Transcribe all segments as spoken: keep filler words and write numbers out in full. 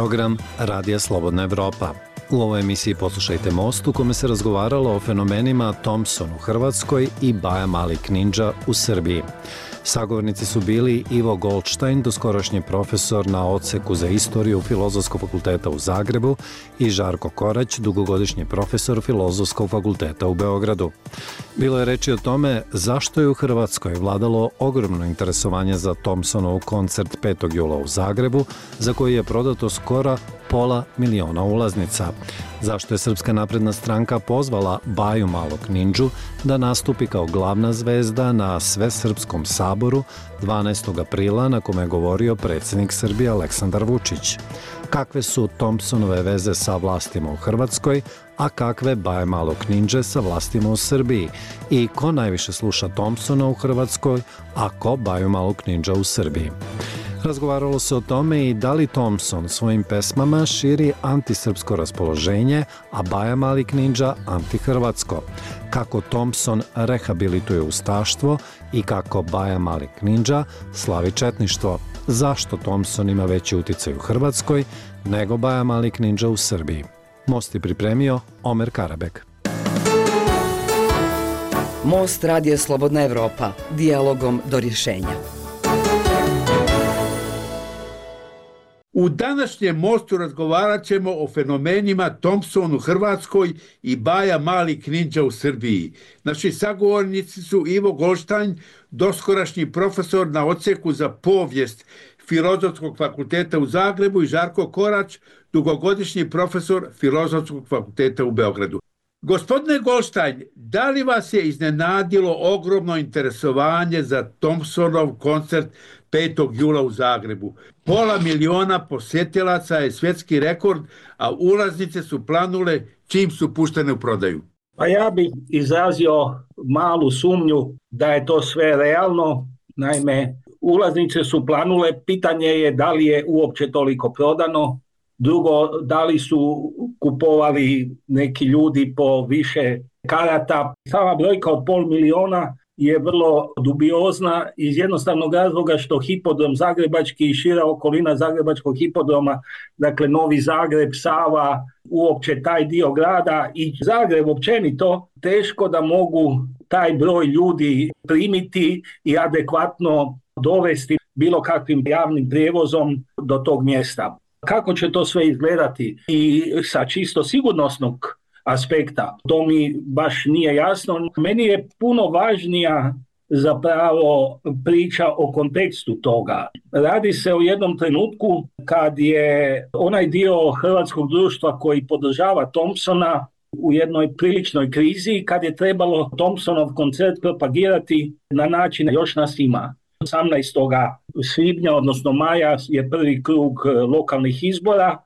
program Radija Slobodna Evropa. U ovoj emisiji poslušajte Most u kome se razgovaralo o fenomenima Thompson u Hrvatskoj i Baja Malik Ninja u Srbiji. Sagovornici su bili Ivo Goldstein, doskorašnji profesor na odseku za istoriju Filozofskog fakulteta u Zagrebu, i Žarko Korać, dugogodišnji profesor Filozofskog fakulteta u Beogradu. Bilo je reči o tome zašto je u Hrvatskoj vladalo ogromno interesovanje za Thompsonov koncert petog jula u Zagrebu, za koji je prodato skoro pola miliona ulaznica. Zašto je Srpska napredna stranka pozvala Baju Malog Ninđu da nastupi kao glavna zvezda na Svesrpskom saboru dvanaestog aprila, na kome je govorio predsjednik Srbije Aleksandar Vučić. Kakve su Thompsonove veze sa vlastima u Hrvatskoj, a kakve Baje Malog Ninđe sa vlastima u Srbiji? I ko najviše sluša Thompsona u Hrvatskoj, a ko Baju Malog Ninđa u Srbiji? Razgovaralo se o tome i da li Thompson svojim pesmama širi antisrpsko raspoloženje, a Baja Malik Ninđa antihrvatsko. Kako Thompson rehabilituje ustaštvo i kako Baja Malik Ninđa slavi četništvo. Zašto Thompson ima veći uticaj u Hrvatskoj nego Baja Malik Ninđa u Srbiji? Most je pripremio Omer Karabek. Most Radija Slobodna Evropa. Dijalogom do rješenja. U današnjem Mostu razgovarat ćemo o fenomenima Thompson u Hrvatskoj i Baja Malik Ninđa u Srbiji. Naši sagovornici su Ivo Goldstein, doskorašnji profesor na odseku za povijest Filozofskog fakulteta u Zagrebu, i Žarko Korać, dugogodišnji profesor Filozofskog fakulteta u Beogradu. Gospodine Goldstein, da li vas je iznenadilo ogromno interesovanje za Thompsonov koncert petog jula u Zagrebu? Pola miliona posjetilaca je svjetski rekord, a ulaznice su planule čim su puštene u prodaju. Pa ja bih izrazio malu sumnju da je to sve realno. Naime, ulaznice su planule, pitanje je da li je uopće toliko prodano. Drugo, da li su kupovali neki ljudi po više karata. Sama brojka od pol miliona je vrlo dubiozna iz jednostavnog razloga što hipodrom zagrebački i šira okolina zagrebačkog hipodroma, dakle Novi Zagreb, Sava, uopće taj dio grada i Zagreb općenito, teško da mogu taj broj ljudi primiti i adekvatno dovesti bilo kakvim javnim prijevozom do tog mjesta. Kako će to sve izgledati i sa čisto sigurnosnog aspekta, to mi baš nije jasno. Meni je puno važnija zapravo priča o kontekstu toga. Radi se o jednom trenutku kad je onaj dio hrvatskog društva koji podržava Thompsona u jednoj priličnoj krizi, kad je trebalo Thompsonov koncert propagirati na način još nas ima. osamnaestog svibnja, odnosno maja, je prvi krug lokalnih izbora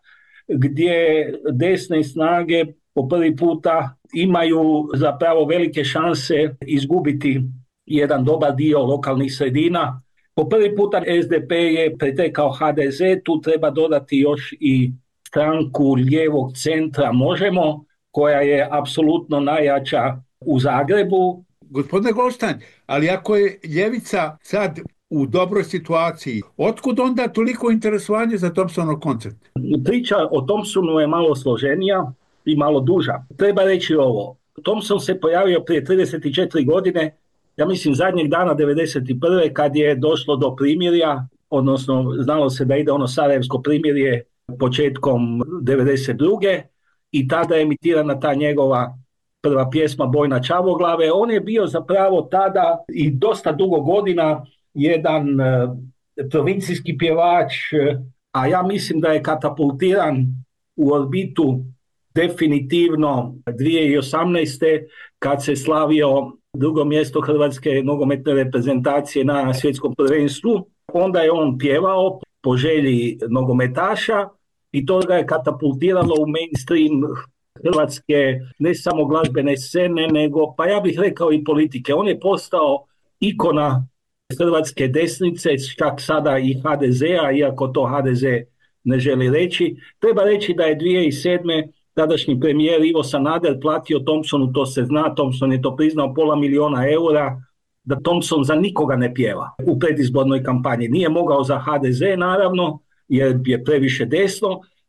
gdje desne snage po prvi puta imaju zapravo velike šanse izgubiti jedan dobar dio lokalnih sredina. Po prvi puta es de pe je pretekao ha de ze, tu treba dodati još i stranku lijevog centra Možemo, koja je apsolutno najjača u Zagrebu. Gospodine Goldstein, ali ako je ljevica sad u dobroj situaciji, otkud onda toliko interesovanje za Thompsonov koncert? Priča o Thompsonu je malo složenija i malo duža. Treba reći ovo. Thompson se pojavio prije trideset četiri godine, ja mislim zadnjeg dana devedeset prve kad je došlo do primirja, odnosno znalo se da ide ono sarajevsko primirje početkom devedeset druge i tada je emitirana ta njegova prva pjesma Bojna Čavoglave. On je bio zapravo tada i dosta dugo godina jedan e, provincijski pjevač, e, a ja mislim da je katapultiran u orbitu definitivno dvije tisuće osamnaeste kad se slavio drugo mjesto hrvatske nogometne reprezentacije na svjetskom prvenstvu. Onda je on pjevao po želji nogometaša i to ga je katapultiralo u mainstream hrvatske ne samo glazbene scene, nego pa ja bih rekao i politike. On je postao ikona hrvatske desnice, čak sada i ha de zea, iako to ha de ze ne želi reći. Treba reći da je dvije tisuće sedme tadašnji premijer Ivo Sanader platio Thompsonu, to se zna, Thompson je to priznao, pola miliona eura, da Thompson za nikoga ne pjeva u predizbornoj kampanji. Nije mogao za ha de ze naravno, jer je previše desno,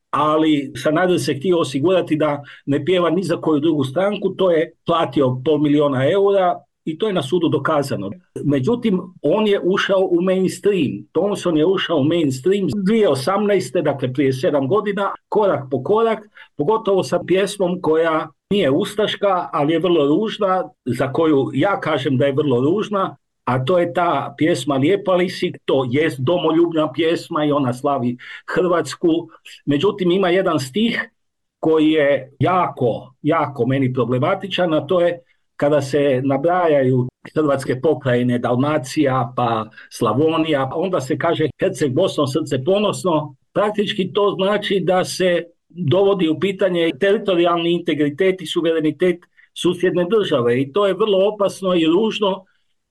ali Sanader se htio osigurati da ne pjeva ni za koju drugu stranku, to je platio pol miliona eura i to je na sudu dokazano. Međutim, on je ušao u mainstream. Thompson je ušao u mainstream dvije tisuće osamnaeste. dakle prije sedam godina, korak po korak, pogotovo sa pjesmom koja nije ustaška, ali je vrlo ružna, za koju ja kažem da je vrlo ružna, a to je ta pjesma Lijepa li si, to jest domoljubna pjesma i ona slavi Hrvatsku. Međutim, ima jedan stih koji je jako, jako meni problematičan, a to je kada se nabrajaju hrvatske pokrajine, Dalmacija, pa Slavonija, onda se kaže Herceg Bosno, srce ponosno. Praktički to znači da se dovodi u pitanje teritorijalni integritet i suverenitet susjedne države i to je vrlo opasno i ružno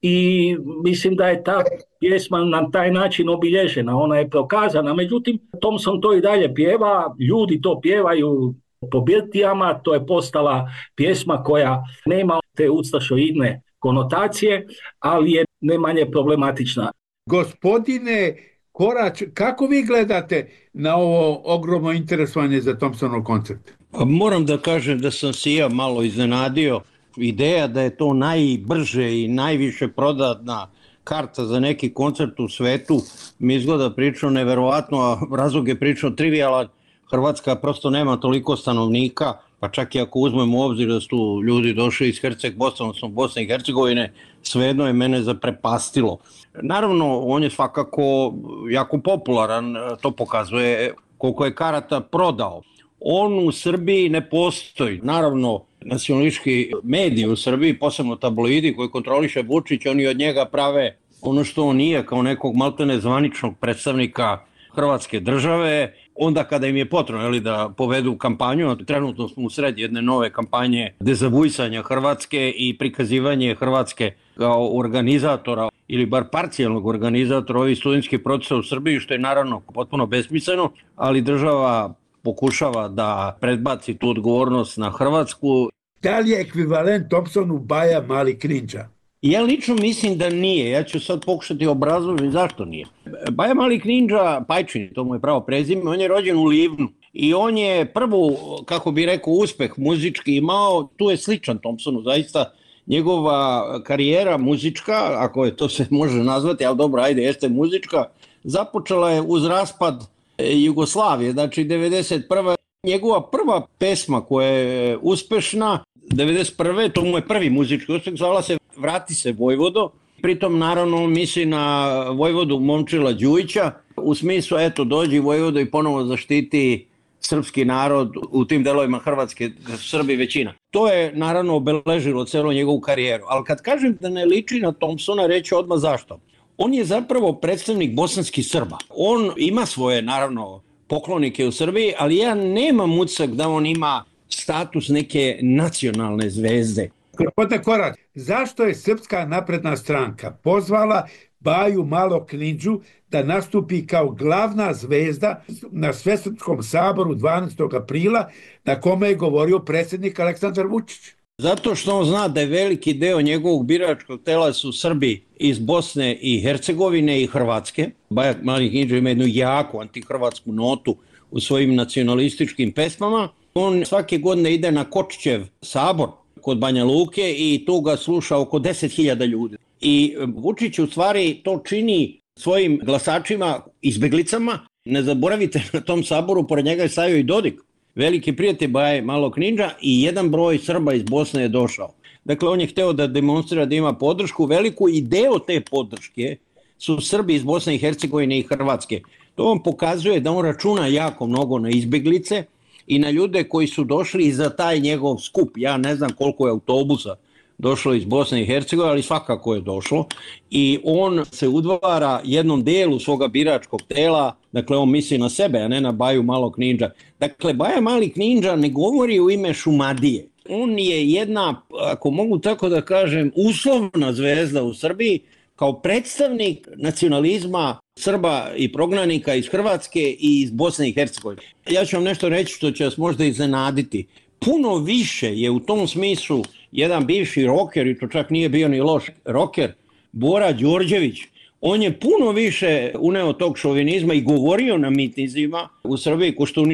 i mislim da je ta pjesma na taj način obilježena, ona je prokazana. Međutim, Thompson to i dalje pjeva, ljudi to pjevaju po birtijama, to je postala pjesma koja nema te ustašoidne konotacije, ali je ne manje problematična. Gospodine Korać, kako vi gledate na ovo ogromno interesovanje za Thompsonov koncert? Moram da kažem da sam se ja malo iznenadio. Ideja da je to najbrže i najviše prodatna karta za neki koncert u svetu mi izgleda pričao neverovatno, a razlog je pričao trivijalan. Hrvatska prosto nema toliko stanovnika, pa čak i ako uzmemo u obzir da su ljudi došli iz Herceg Bosne, odnosno Bosne i Hercegovine, svejedno je mene zaprepastilo. Naravno, on je svakako jako popularan, to pokazuje koliko je karata prodao. On u Srbiji ne postoji. Naravno, nacionalistički mediji u Srbiji, posebno tabloidi koji kontroliše Vučić, oni od njega prave ono što on nije, kao nekog maltene zvaničnog predstavnika Hrvatske države, onda kada im je potrebno ali, da povedu kampanju. Trenutno smo u sred jedne nove kampanje dezavuisanja Hrvatske i prikazivanje Hrvatske kao organizatora ili bar parcijalnog organizatora ovih studentskih procesa u Srbiji, što je naravno potpuno besmisleno, ali država pokušava da predbaci tu odgovornost na Hrvatsku. Da li je ekvivalent Thompsonu Baja Mali Knindža? Ja lično mislim da nije. Ja ću sad pokušati obrazložiti zašto nije. Baja Mali Knindža, Pajčin, to mu je pravo prezime, on je rođen u Livnu i on je prvu, kako bi rekao, uspeh muzički imao, tu je sličan Thompsonu, zaista njegova karijera muzička, ako je to se može nazvati, ali dobro, ajde, jeste muzička, započela je uz raspad Jugoslavije, znači devedeset prve. Njegova prva pesma koja je uspešna, devedeset prve. to mu je prvi muzički uspeh, zvala se Vrati se Vojvodo, pritom naravno misli na Vojvodu Momčila Đujića, u smislu eto dođi Vojvodo i ponovo zaštiti srpski narod u tim delovima Hrvatske, Srbi većina. To je naravno obeležilo celu njegovu karijeru, ali kad kažem da ne liči na Thompsona, reći odmah zašto. On je zapravo predstavnik bosanskih Srba. On ima svoje, naravno, poklonike u Srbiji, ali ja nemam utisak da on ima status neke nacionalne zvezde. Gospodine Korać, zašto je Srpska napredna stranka pozvala Baju Malog Knindžu da nastupi kao glavna zvezda na Svesrpskom saboru dvanaestog aprila na kome je govorio predsjednik Aleksandar Vučić? Zato što on zna da je veliki deo njegovog biračkog tela su Srbi iz Bosne i Hercegovine i Hrvatske. Baja Mali Knindža ima jednu jaku antihrvatsku notu u svojim nacionalističkim pesmama. On svake godine ide na Kočićev sabor kod Banja Luke i tu ga sluša oko deset hiljada ljudi. I Vučić u stvari to čini svojim glasačima, izbeglicama. Ne zaboravite, na tom saboru pored njega je stavio i Dodik, veliki prijatelj Baje Malog Knindža, i jedan broj Srba iz Bosne je došao. Dakle, on je hteo da demonstrira da ima podršku veliku i deo te podrške su Srbi iz Bosne i Hercegovine i Hrvatske. To vam pokazuje da on računa jako mnogo na izbeglice i na ljude koji su došli za taj njegov skup. Ja ne znam koliko je autobusa došlo iz Bosne i Hercegovine, ali svakako je došlo. I on se udvara jednom delu svoga biračkog tela, dakle on misli na sebe, a ne na Baju Malog Knindža. Dakle, Baja Mali Knindža ne govori u ime Šumadije. On je jedna, ako mogu tako da kažem, uslovna zvezda u Srbiji, kao predstavnik nacionalizma Srba i prognanika iz Hrvatske i iz Bosne i Hercegovine. Ja ću vam nešto reći što će vas možda iznenaditi. Puno više je u tom smislu jedan bivši roker, i to čak nije bio ni loš roker, Bora Đorđević. On je puno više uneo tog šovinizma i govorio na mitinzima u Srbiji, Koštuničini.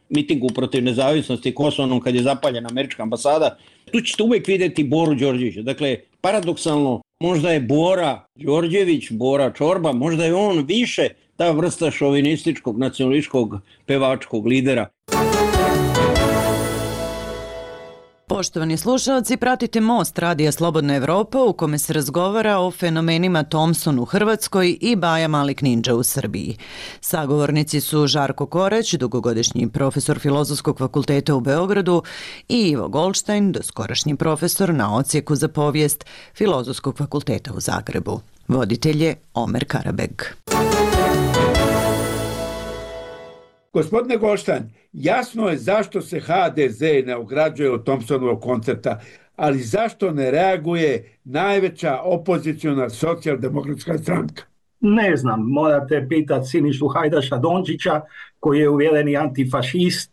mitingu protiv nezavisnosti Kosovom kad je zapaljena američka ambasada. Tu ćete uvijek vidjeti Boru Đorđevića. Dakle, paradoksalno, možda je Bora Đorđević, Bora Čorba, možda je on više ta vrsta šovinističkog, nacionalističkog, pevačkog lidera. Poštovani slušalci, pratite Most Radija Slobodna Evropa u kome se razgovara o fenomenima Thompson u Hrvatskoj i Baja Malik Ninđa u Srbiji. Sagovornici su Žarko Korać, dugogodišnji profesor Filozofskog fakulteta u Beogradu, i Ivo Goldstein, doskorašnji profesor na odsjeku za povijest Filozofskog fakulteta u Zagrebu. Voditelj je Omer Karabeg. Gospodine Goldstein, jasno je zašto se ha de ze ne ograđuje od Thompsonovog koncerta, ali zašto ne reaguje najveća opoziciona socijaldemokratska stranka? Ne znam, morate pitati Sinišu Hajdaša Dončića, koji je uvjereni antifašist.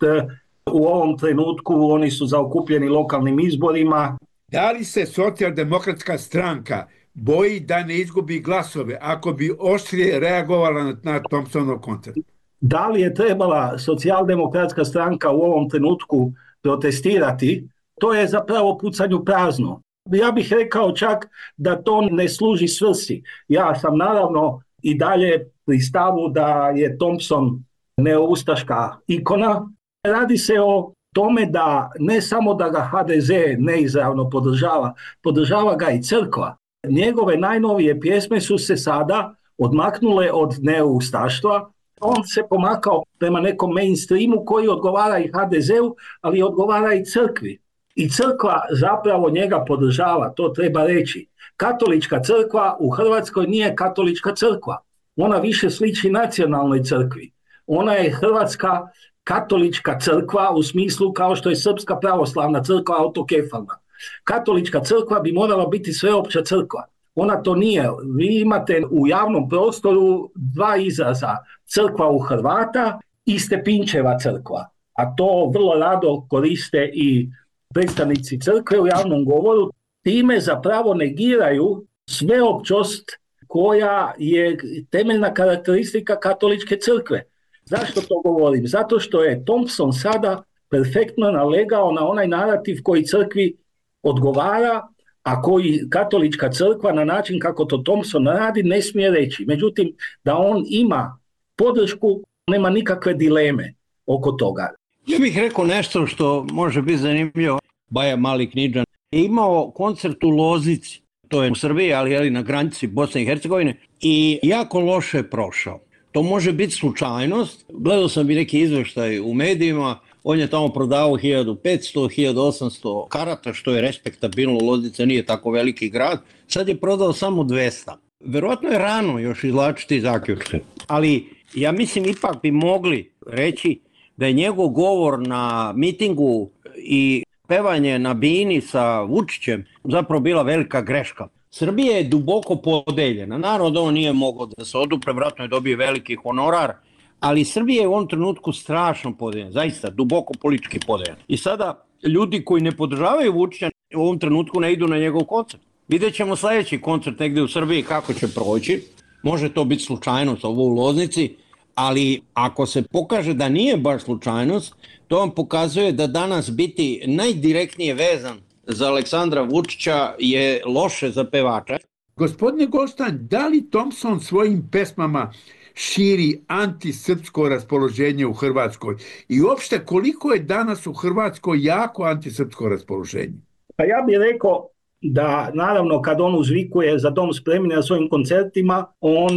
U ovom trenutku oni su zaokupljeni lokalnim izborima. Da li se socijaldemokratska stranka boji da ne izgubi glasove ako bi oštrije reagovala na, na Thompsonov koncert? Da li je trebala socijaldemokratska stranka u ovom trenutku protestirati, to je zapravo pucanju prazno. Ja bih rekao čak da to ne služi svrsi. Ja sam naravno i dalje pri stavu da je Thompson neoustaška ikona. Radi se o tome da ne samo da ga ha de ze neizravno podržava, podržava ga i crkva. Njegove najnovije pjesme su se sada odmaknule od neoustaštva. On se pomakao prema nekom mainstreamu koji odgovara i ha de zeu, ali odgovara i crkvi. I crkva zapravo njega podržava, to treba reći. Katolička crkva u Hrvatskoj nije katolička crkva. Ona više sliči nacionalnoj crkvi. Ona je hrvatska katolička crkva u smislu kao što je srpska pravoslavna crkva autokefalna. Katolička crkva bi morala biti sveopća crkva. Ona to nije. Vi imate u javnom prostoru dva izraza, crkva u Hrvata i Stepinčeva crkva. A to vrlo rado koriste i predstavnici crkve u javnom govoru. Time zapravo negiraju sveopćost koja je temeljna karakteristika katoličke crkve. Zašto to govorim? Zato što je Thompson sada perfektno nalegao na onaj narativ koji crkvi odgovara, a koji katolička crkva na način kako to Thompson radi ne smije reći. Međutim, da on ima podršku, nema nikakve dileme oko toga. Ja bih rekao nešto što može biti zanimljivo. Baja Malik Ninđa je imao koncert u Loznici, to je u Srbiji, ali, ali na granici Bosne i Hercegovine, i jako loše je prošao. To može biti slučajnost. Gledao sam i neki izveštaj u medijima. On je tamo prodavao hiljadu petsto do hiljadu osamsto karata, što je respektabilno. Loznica nije tako veliki grad. Sad je prodao samo dvesta. Verovatno je rano još izvlačiti zaključke. Ali ja mislim ipak bi mogli reći da je njegov govor na mitingu i pevanje na bini sa Vučićem zapravo bila velika greška. Srbija je duboko podeljena. Naravno, on nije mogao da se odupre, vjerojatno je dobio veliki honorar, ali Srbija je u ovom trenutku strašno podeljena, zaista duboko politički podeljena. I sada ljudi koji ne podržavaju Vučića u ovom trenutku ne idu na njegov koncert. Vidjet ćemo sljedeći koncert negdje u Srbiji kako će proći. Može to biti slučajnost ovo u Loznici, ali ako se pokaže da nije baš slučajnost, to vam pokazuje da danas biti najdirektnije vezan za Aleksandra Vučića je loše za pevača. Gospodine Goldstein, da li Thompson svojim pesmama širi antisrpsko raspoloženje u Hrvatskoj? I uopšte koliko je danas u Hrvatskoj jako antisrpsko raspoloženje? Pa ja bih rekao da naravno kad on uzvikuje Za dom spremni na svojim koncertima, on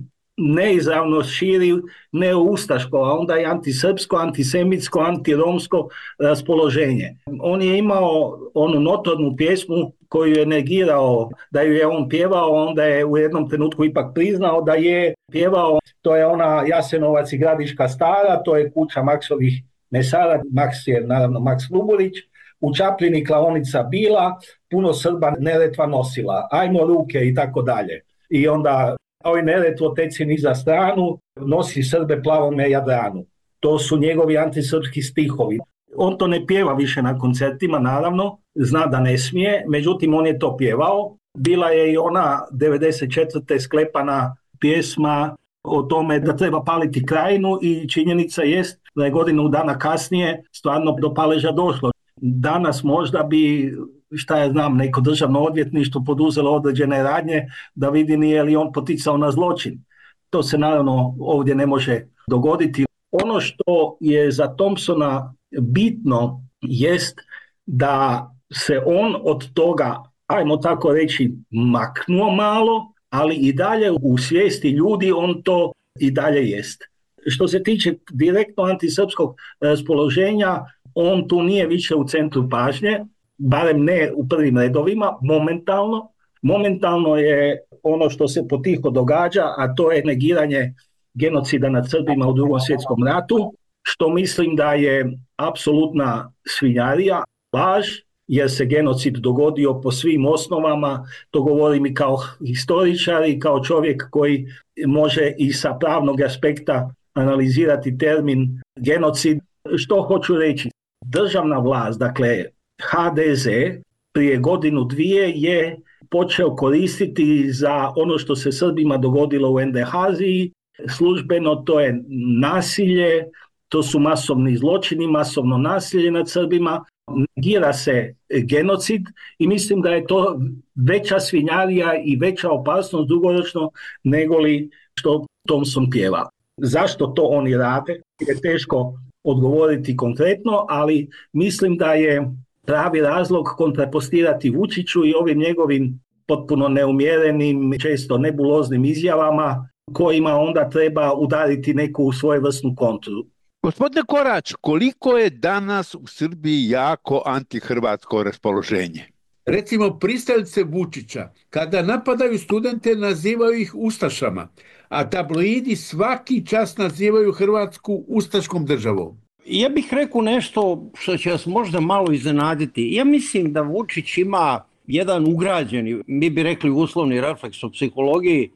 neizravno širi neoustaško, a onda i antisrpsko, antisemitsko, antiromsko raspoloženje. On je imao onu notornu pjesmu koju je negirao da ju je on pjevao, onda je u jednom trenutku ipak priznao da je pjevao. To je ona Jasenovac i Gradiška stara, to je kuća Maksovih mesara, Maks je naravno Maks Luburić. U Čapljini klaonica bila, puno Srba Neretva nosila, ajmo ruke i tako dalje. I onda oj Neretvo teci niza stranu, nosi Srbe plavome Jadranu. To su njegovi antisrpski stihovi. On to ne pjeva više na koncertima, naravno, zna da ne smije, međutim on je to pjevao. Bila je i ona devedeset četvrte sklepana pjesma o tome da treba paliti Krajinu i činjenica jest da je godinu dana kasnije stvarno do paleža došlo. Danas možda bi, šta ja znam, neko državno odvjetništvo poduzelo određene radnje da vidi nije li on poticao na zločin. To se naravno ovdje ne može dogoditi. Ono što je za Thompsona bitno jest da se on od toga, ajmo tako reći, maknuo malo, ali i dalje u svijesti ljudi on to i dalje jest. Što se tiče direktno antisrpskog raspoloženja, on tu nije više u centru pažnje, barem ne u prvim redovima, momentalno. Momentalno je ono što se potiho događa, a to je negiranje genocida nad Srbima u Drugom svjetskom ratu, što mislim da je apsolutna svinjarija, laž, jer se genocid dogodio po svim osnovama. To govorim i kao historičar i kao čovjek koji može i sa pravnog aspekta analizirati termin genocid. Što hoću reći? Državna vlast, dakle ha de ze, prije godinu dvije je počeo koristiti za ono što se Srbima dogodilo u Endehaziji. Službeno to je nasilje, to su masovni zločini, masovno nasilje nad Srbima, negira se genocid i mislim da je to veća svinjarija i veća opasnost dugoročno nego li što Thompson pjeva. Zašto to oni rade? Je teško odgovoriti konkretno, ali mislim da je pravi razlog kontrapostirati Vučiću i ovim njegovim potpuno neumjerenim, često nebuloznim izjavama kojima onda treba udariti neku svojevrsnu kontru. Gospodine Korać, koliko je danas u Srbiji jako antihrvatsko raspoloženje? Recimo, pristalice Vučića, kada napadaju studente, nazivaju ih ustašama, a tabloidi svaki čas nazivaju Hrvatsku ustaškom državom. Ja bih rekao nešto što će vas možda malo iznenaditi. Ja mislim da Vučić ima jedan ugrađeni, mi bi rekli uslovni refleks u psihologiji,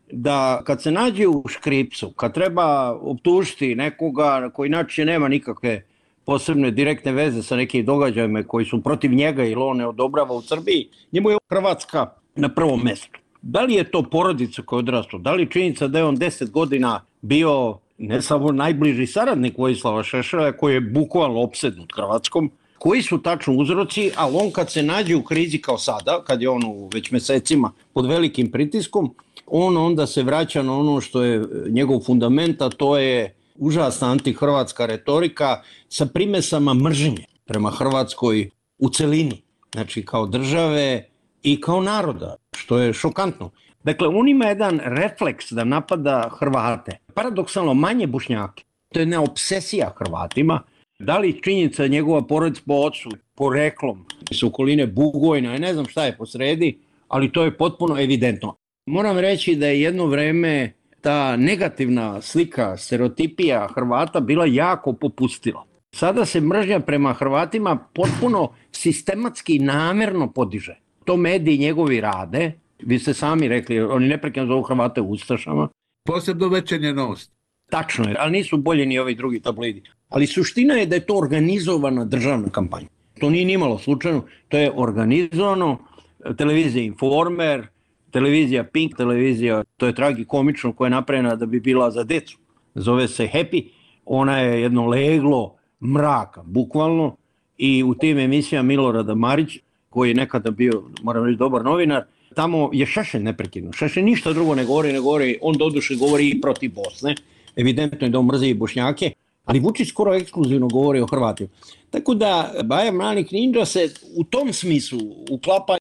da kad se nađe u škripcu, kad treba optužiti nekoga koji inače nema nikakve posebne direktne veze sa nekim događajima koji su protiv njega ili on ne odobrava u Srbiji, njemu je Hrvatska na prvom mjestu. Da li je to porodica koja je odrastao, da li činjenica da je on deset godina bio ne samo najbliži saradnik Vojislava Šešelja koji je bukvalno opsednut Hrvatskom, koji su tačno uzroci, ali on kad se nađe u krizi kao sada, kad je on već mjesecima pod velikim pritiskom, on onda se vraća na ono što je njegov fundament, a to je užasna antihrvatska retorika sa primesama mržnje prema Hrvatskoj u celini, znači kao države i kao naroda, što je šokantno. Dakle, on ima jedan refleks da napada Hrvate, paradoksalno manje Bošnjake. To je jedna obsesija Hrvatima. Da li činjenica njegova porodica po ocu, poreklom, iz okoline Bugojna, ja ne znam šta je posredi, ali to je potpuno evidentno. Moram reći da je jedno vreme ta negativna slika, stereotipija Hrvata bila jako popustila. Sada se mržnja prema Hrvatima potpuno sistematski namjerno podiže. To mediji njegovi rade, vi ste sami rekli, oni neprekidno zovu Hrvate ustašama. Posebno Večernja Novost. Tačno je, ali nisu bolji ni ovi drugi tabloidi. Ali suština je da je to organizovana državna kampanja. To nije nimalo slučajno, to je organizovano, televizija Informer, televizija Pink, televizija, to je tragikomično, koja je napravljena da bi bila za decu. Zove se Happy, ona je jedno leglo mraka, bukvalno, i u tim emisijama Milorada Marić, koji je nekada bio, moram reći, dobar novinar, tamo je Šešelj neprekidno. Šešelj ništa drugo ne govori, ne govori, on doduše govori i protiv Bosne, evidentno je da on mrzi i Bošnjake, ali Vučić skoro ekskluzivno govori o Hrvatima. Tako da Baja Mali Knindža se u tom smislu uklapa.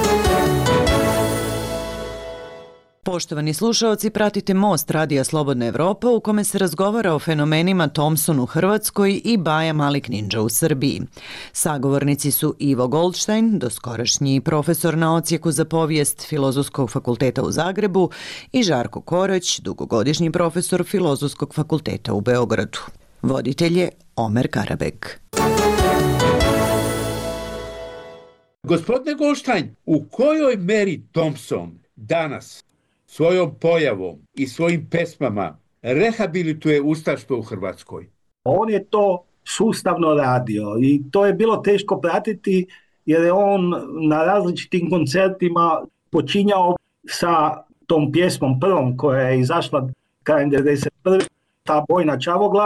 Poštovani slušaoci, pratite Most Radija Slobodna Evropa u kome se razgovara o fenomenima Thompson u Hrvatskoj i Baja Mali Knindža u Srbiji. Sagovornici su Ivo Goldstein, doskorašnji profesor na odsjeku za povijest Filozofskog fakulteta u Zagrebu, i Žarko Korać, dugogodišnji profesor Filozofskog fakulteta u Beogradu. Voditelj je Omer Karabek. Gospodine Goldstein, u kojoj meri Thompson danas svojom pojavom i svojim pesmama rehabilituje ustaštvo u Hrvatskoj? On je to sustavno radio i to je bilo teško pratiti jer je on na različitim koncertima počinjao sa tom pjesmom prvom koja je izašla krajem devedeset prve ta Bojna Čavoglave,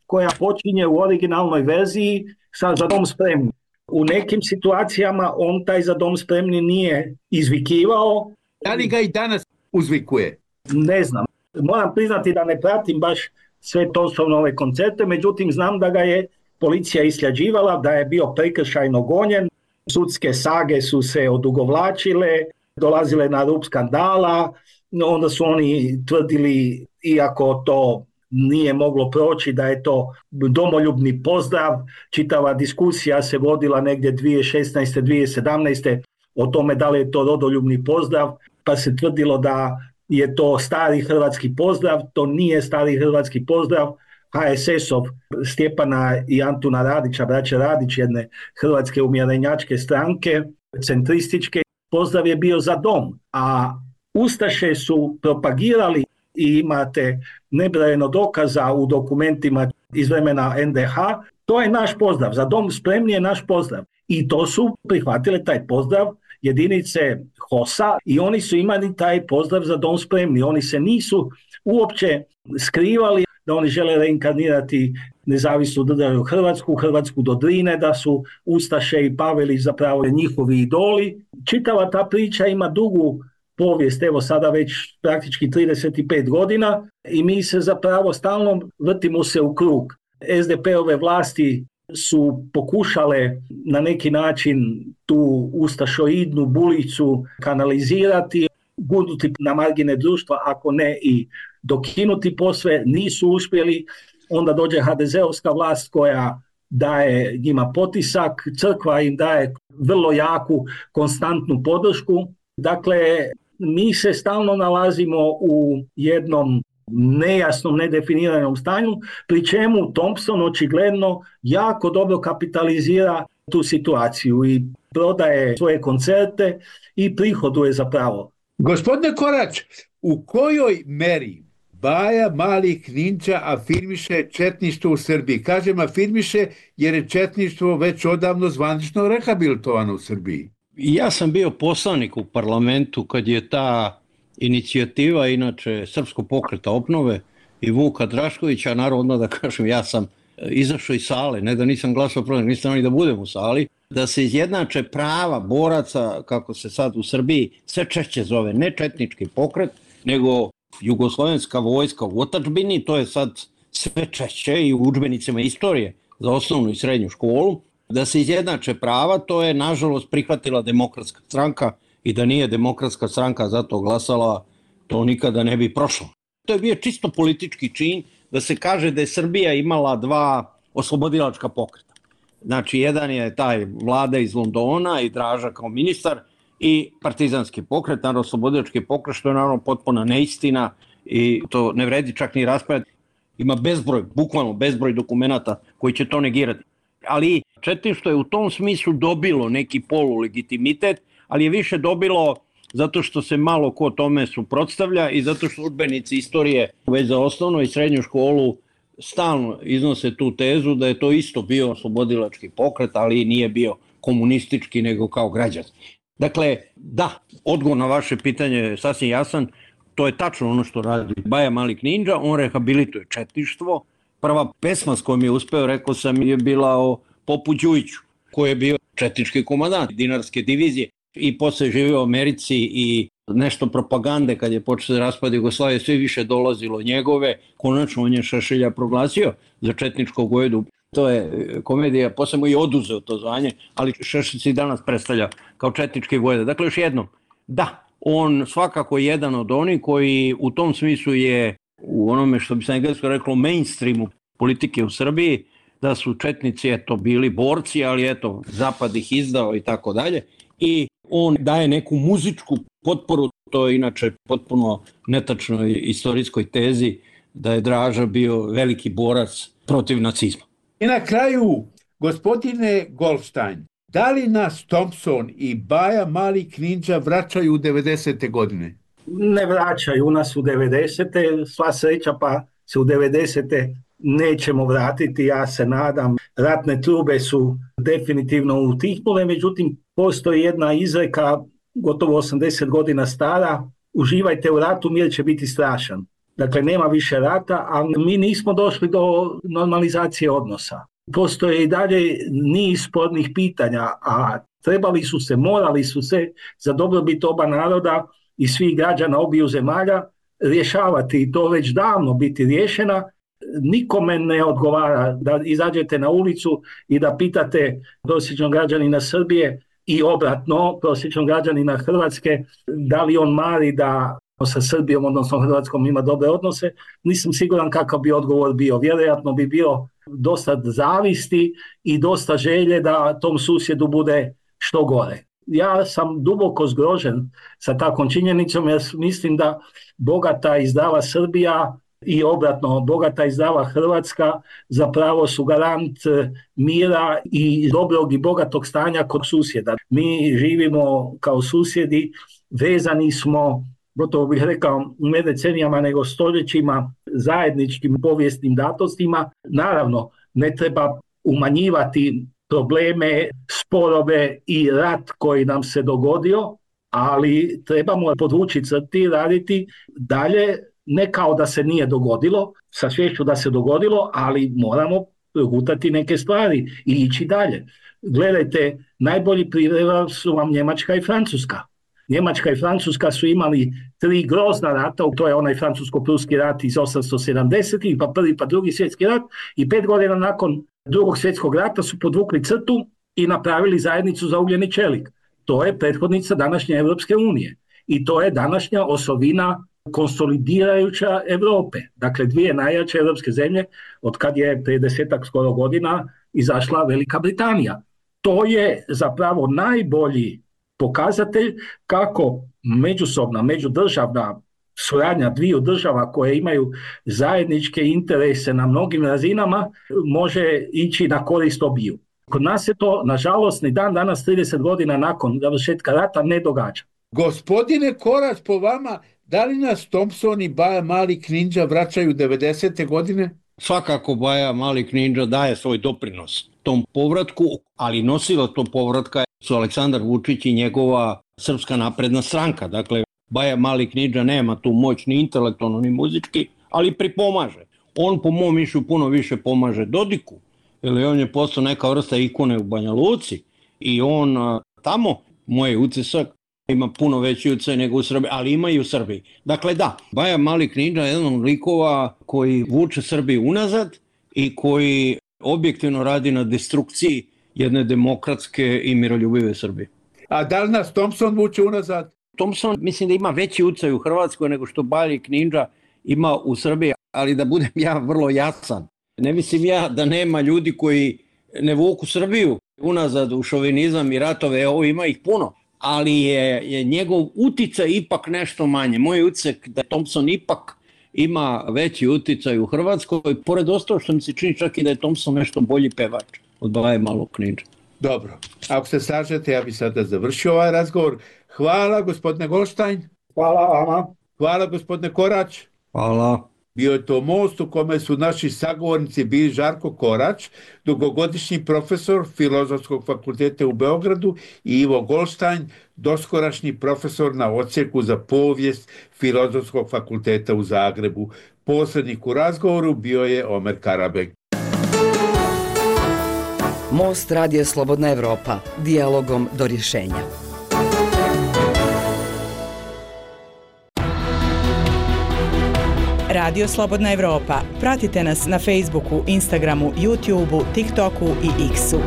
koja počinje u originalnoj verziji sa Za dom spremni. U nekim situacijama on taj Za dom spremni nije izvikivao. Da li ga i danas uzvikuje? Ne znam. Moram priznati da ne pratim baš sve Thompsonove koncerte, međutim znam da ga je policija isljeđivala, da je bio prekršajno gonjen, sudske sage su se odugovlačile, dolazile na rub skandala, onda su oni tvrdili, iako to nije moglo proći, da je to domoljubni pozdrav. Čitava diskusija se vodila negdje dvije tisuće šesnaeste. dvije tisuće sedamnaeste. o tome da li je to rodoljubni pozdrav, pa se tvrdilo da je to stari hrvatski pozdrav. To nije stari hrvatski pozdrav. H S S-ov Stjepana i Antuna Radića, braća Radić, jedne hrvatske umjerenjačke stranke, centrističke, pozdrav je bio Za dom, a ustaše su propagirali, i imate nebrojeno dokaza u dokumentima iz vremena N D H, to je naš pozdrav, Za dom spremni je naš pozdrav. I to su prihvatile taj pozdrav jedinice H O S-a i oni su imali taj pozdrav Za dom spremni. Oni se nisu uopće skrivali da oni žele reinkarnirati nezavisnu državu Hrvatsku, Hrvatsku do Drine, da su ustaše i Pavelić zapravo njihovi idoli. Čitava ta priča ima dugu povijest, evo sada već praktički trideset pet godina, i mi se zapravo stalno vrtimo se u krug. S D P-ove vlasti su pokušale na neki način tu ustašoidnu bulicu kanalizirati, gurnuti na margine društva, ako ne i dokinuti posve, nisu uspjeli. Onda dođe H D Z-ovska vlast koja daje njima potisak, crkva im daje vrlo jaku, konstantnu podršku. Dakle, mi se stalno nalazimo u jednom nejasnom, nedefiniranom stanju, pri čemu Thompson očigledno jako dobro kapitalizira tu situaciju i prodaje svoje koncerte i prihoduje zapravo. Gospodine Korać, u kojoj meri Baja Mali Knindža afirmiše četništvo u Srbiji? Kažem afirmiše jer je četništvo već odavno zvanično rehabilitovano u Srbiji. Ja sam bio poslanik u parlamentu kad je ta inicijativa, inače Srpskog pokreta obnove i Vuka Draškovića, naravno da kažem, ja sam izašao iz sale, ne da nisam glasao protiv, nisam ni da budem u sali, da se izjednače prava boraca, kako se sad u Srbiji sve češće zove, ne četnički pokret, nego jugoslovenska vojska u otadžbini, to je sad sve češće i u udžbenicima istorije za osnovnu i srednju školu, da se izjednače prava, to je nažalost prihvatila Demokratska stranka, i da nije Demokratska stranka za to glasala, to nikada ne bi prošlo. To je bio čisto politički čin da se kaže da je Srbija imala dva oslobodilačka pokreta. Znači, jedan je taj Vlada iz Londona i Draža kao ministar i partizanski pokret, naravno oslobodilački pokret, što je naravno potpuna neistina i to ne vredi čak ni raspravljati. Ima bezbroj, bukvalno bezbroj dokumenata koji će to negirati. Ali četništvo je u tom smislu dobilo neki polulegitimitet, ali je više dobilo zato što se malo ko tome suprotstavlja i zato što udžbenici istorije već za osnovnu i srednju školu stalno iznose tu tezu da je to isto bio oslobodilački pokret, ali nije bio komunistički nego kao građanski. Dakle, da, odgovor na vaše pitanje je sasvim jasan, to je tačno ono što radi Baja Mali Knindža, on rehabilituje četništvo. Prva pesma s kojom je uspeo, rekao sam, je bila o Popu Đujiću, koji je bio četnički komandant dinarske divizije i posle živio u Americi i nešto propagande kad je počeo raspad Jugoslavije, sve više dolazilo njegove. Konačno on je Šešelja proglasio za četničkog vojvodu. To je komedija, posle mu i oduzeo to zvanje, ali Šešelj se i danas predstavlja kao četnički vojvoda. Dakle, još jednom, da, on svakako je jedan od onih koji u tom smislu je u onome što bi se englesko reklo mainstreamu politike u Srbiji, da su četnici eto bili borci, ali eto zapad ih izdao i tako dalje. I on daje neku muzičku potporu, to je inače potpuno netačnoj istorijskoj tezi da je Draža bio veliki borac protiv nacizma. I na kraju, gospodine Goldstein, da li nas Thompson i Baja Mali Knindža vraćaju u devedesete godine? Ne vraćaju nas u devedesete, sva sreća pa se u devedesete nećemo vratiti, ja se nadam. Ratne trube su definitivno utihnule, međutim postoji jedna izreka gotovo osamdeset godina stara: uživajte u ratu, mir će biti strašan. Dakle, nema više rata, ali mi nismo došli do normalizacije odnosa. Postoje i dalje niz spornih pitanja, a trebali su se, morali su se za dobrobit oba naroda i svih građana obiju zemalja rješavati i to već davno biti riješena. Nikome ne odgovara da izađete na ulicu i da pitate prosječnog građanina Srbije i obratno prosječnog građanina Hrvatske da li on mari da sa Srbijom, odnosno Hrvatskom, ima dobre odnose. Nisam siguran kakav bi odgovor bio. Vjerojatno bi bio dosta zavisti i dosta želje da tom susjedu bude što gore. Ja sam duboko zgrožen sa takvom činjenicom jer mislim da bogata i zdrava Srbija i obratno bogata i zdrava Hrvatska zapravo su garant mira i dobrog i bogatog stanja kod susjeda. Mi živimo kao susjedi, vezani smo, gotovo bih rekao, ne decenijama nego stoljećima, zajedničkim povijesnim datostima. Naravno, ne treba umanjivati probleme, sporove i rat koji nam se dogodio, ali trebamo podvući crti i raditi dalje, ne kao da se nije dogodilo, sa sviješću da se dogodilo, ali moramo progutati neke stvari i ići dalje. Gledajte, najbolji primjer su vam Njemačka i Francuska. Njemačka i Francuska su imali tri grozna rata, to je onaj francusko-pruski rat iz osamsto sedamdesetih, pa prvi pa drugi svjetski rat, i pet godina nakon drugog svjetskog rata su podvukli crtu i napravili zajednicu za ugljeni čelik. To je prethodnica današnje Europske unije i to je današnja osovina konsolidirajuća Europe. Dakle, dvije najjače europske zemlje od kad je prije desetak skoro godina izašla Velika Britanija. To je zapravo najbolji pokazatelj kako međusobna, međudržavna suradnja dviju država koje imaju zajedničke interese na mnogim razinama može ići na korist obiju. Kod nas se to, nažalost, ni dan danas, trideset godina nakon završetka rata, ne događa. Gospodine Korać, po vama, da li nas Thompson i Baja Mali Knindža vraćaju devedesete godine? Svakako Baja Mali Knindža daje svoj doprinos tom povratku, ali nosila tog povratka su Aleksandar Vučić i njegova Srpska napredna stranka. Dakle, Baja Mali Knindža nema tu moć ni intelektualno ni muzički, ali pripomaže. On po mom mišljenju puno više pomaže Dodiku, jer on je postao neka vrsta ikone u Banja Luci i on tamo, moj utisak, ima puno veći utjecaj nego u Srbiji, ali ima i u Srbiji. Dakle da, Baja Mali Knindža je jedan od likova koji vuče Srbiju unazad i koji objektivno radi na destrukciji jedne demokratske i miroljubive Srbije. A da li nas Thompson vuče unazad? Thompson mislim da ima veći utjecaj u Hrvatskoj nego što Baja Knindža ima u Srbiji, ali da budem ja vrlo jasan. Ne mislim ja da nema ljudi koji ne vuku Srbiju unazad u šovinizam i ratove, ovo ima ih puno, ali je, je njegov uticaj ipak nešto manje. Moj utisak da Thompson ipak ima veći uticaj u Hrvatskoj, pored ostalo što mi se čini čak i da je Thompson nešto bolji pevač od Baje Malog Knindže. Dobro, ako se slažete, ja bih sada završio ovaj razgovor. Hvala, gospodine Goldstein. Hvala vama. Hvala, gospodine Korać. Hvala. Bio je to most u kome su naši sagovornici bili Žarko Korać, dugogodišnji profesor Filozofskog fakulteta u Beogradu, i Ivo Goldstein, doskorašnji profesor na odsjeku za povijest Filozofskog fakulteta u Zagrebu. Posrednik u razgovoru bio je Omer Karabek. Most Radio Slobodna Evropa, dijalogom do rješenja. Radio Slobodna Evropa. Pratite nas na Facebooku, Instagramu, YouTubeu, TikToku i X-u.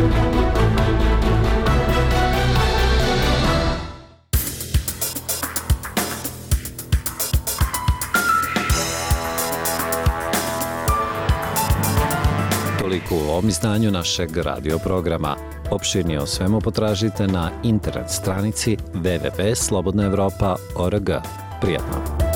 Toliko u ovom izdanju našeg radio programa. Opširnije o svemu potražite na internet stranici w w w tačka slobodna evropa tačka org. Prijatno.